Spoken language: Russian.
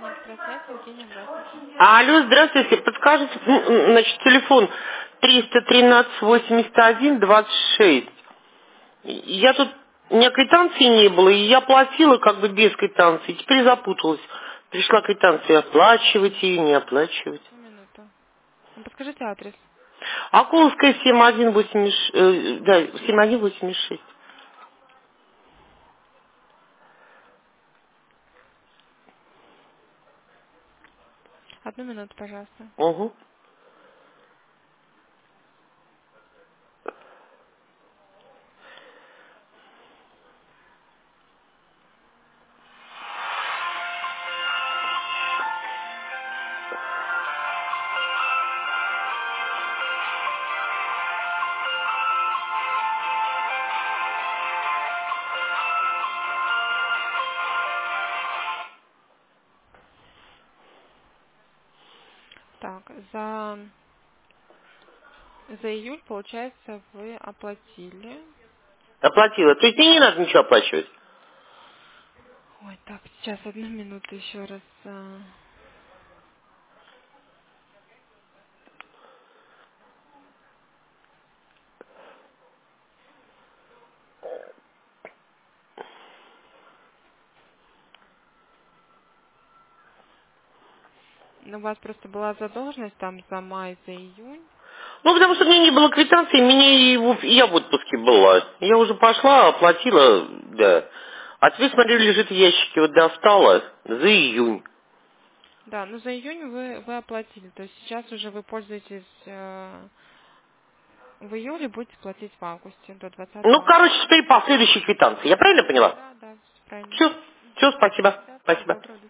Экспресс-связь, Евгения, здравствуйте. Алло, здравствуйте. Подскажите, значит, телефон 313-81-26. Я тут, у меня квитанции не было, и я платила как бы без квитанции. Теперь запуталась. Пришла квитанция, оплачивать ее, не оплачивать. Одну минуту. Ну, подскажите адрес. Акуловская 7186, да, 7186. Одну минуту, пожалуйста. Угу. Так, за июль, получается, вы оплатили. Оплатила. То есть мне не надо ничего оплачивать. Ой, так, сейчас, одну минуту еще раз. Ну, у вас просто была задолженность там за май, за июнь. Ну, потому что у меня не было квитанции, мне я в отпуске была. Я уже пошла, оплатила, да. А теперь, смотрю, лежит в ящике, вот достала за июнь. Да, ну за июнь вы оплатили. То есть сейчас уже вы пользуетесь в июле, будете платить в августе, до 20 Ну, короче, августа. теперь по следующей квитанции. Я правильно поняла? Да, да, всё правильно. Все, все, спасибо. Да, всего Спасибо. доброго.